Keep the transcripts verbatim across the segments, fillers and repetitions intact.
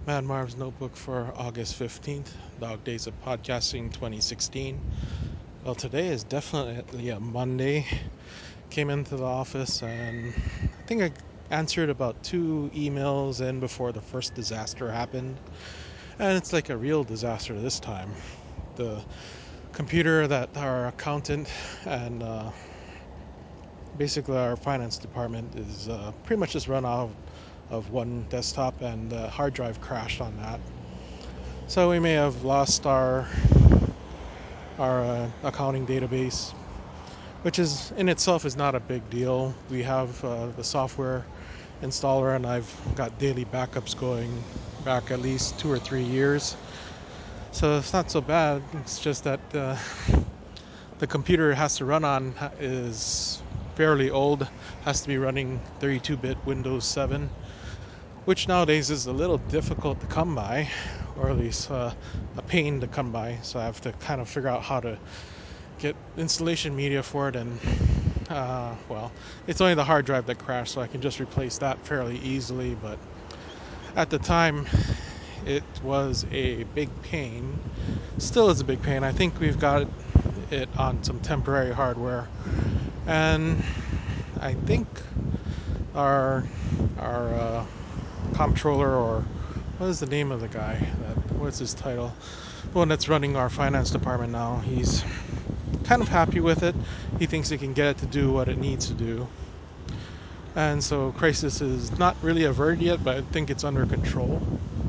Mad Marv's Notebook for August fifteenth, Dog Days of Podcasting twenty sixteen. Well, today is definitely a Monday. Came into the office and I think I answered about two emails in before the first disaster happened. And it's like a real disaster this time. The computer that our accountant and uh, basically our finance department is uh, pretty much just run out of one desktop, and the hard drive crashed on that. So we may have lost our our uh, accounting database, which is in itself is not a big deal. We have uh, the software installer, and I've got daily backups going back at least two or three years. So it's not so bad. It's just that uh, the computer it has to run on is fairly old. Has to be running thirty-two bit Windows seven, which nowadays is a little difficult to come by, or at least uh, a pain to come by. So I have to kind of figure out how to get installation media for it, and uh, well, it's only the hard drive that crashed, so I can just replace that fairly easily. But at the time, it was a big pain. Still is a big pain. I think we've got it on some temporary hardware, and I think our our uh, comptroller, or what is the name of the guy that what's his title, the one that's running our finance department now, he's kind of happy with it. He thinks he can get it to do what it needs to do, and so crisis is not really averted yet, but I think it's under control.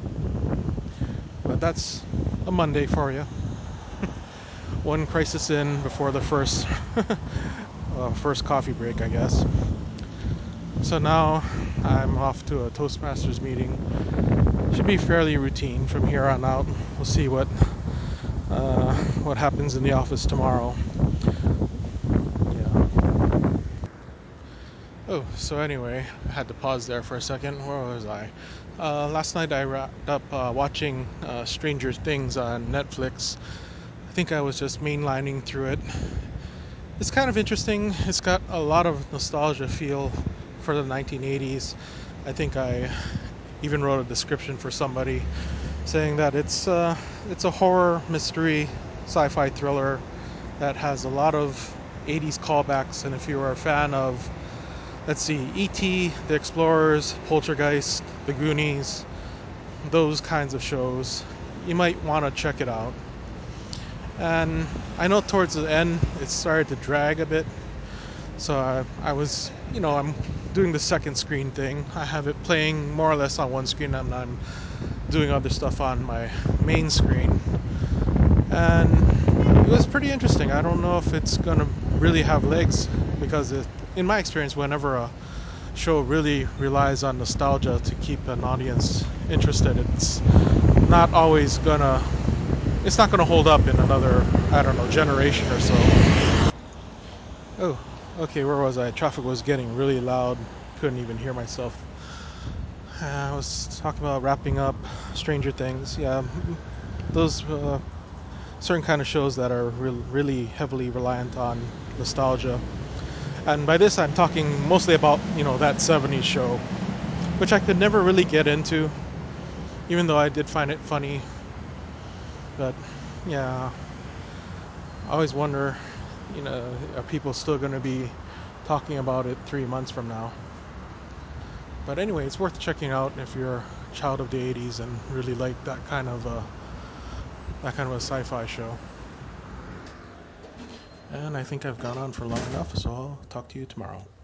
But that's a Monday for you. One crisis in before the first uh, first coffee break, I guess. So now I'm off to a Toastmasters meeting. Should be fairly routine from here on out. We'll see what uh, what happens in the office tomorrow. Yeah. Oh, so anyway, I had to pause there for a second. Where was I? Uh, last night I wrapped up uh, watching uh, Stranger Things on Netflix. I think I was just mainlining through it. It's kind of interesting. It's got a lot of nostalgia feel for the nineteen eighties. I think I even wrote a description for somebody saying that it's uh, it's a horror mystery sci-fi thriller that has a lot of eighties callbacks. And if you are a fan of, let's see, E T, The Explorers, Poltergeist, The Goonies, those kinds of shows, you might want to check it out. And I know towards the end it started to drag a bit, so I, I was, you know, I'm doing the second screen thing. I have it playing more or less on one screen, and I'm doing other stuff on my main screen. And it was pretty interesting. I don't know if it's gonna really have legs, because it, in my experience, whenever a show really relies on nostalgia to keep an audience interested, it's not always gonna it's not gonna hold up in another, I don't know, generation or so. Oh, okay, where was I? Traffic was getting really loud. Couldn't even hear myself. Uh, I was talking about wrapping up Stranger Things. Yeah, those uh, certain kind of shows that are re- really heavily reliant on nostalgia. And by this, I'm talking mostly about, you know, that seventies show, which I could never really get into, even though I did find it funny. But yeah, I always wonder, you know, are people still going to be talking about it three months from now? But anyway, it's worth checking out if you're a child of the eighties and really like that kind of a that kind of a sci-fi show. And I think I've gone on for long enough, so I'll talk to you tomorrow.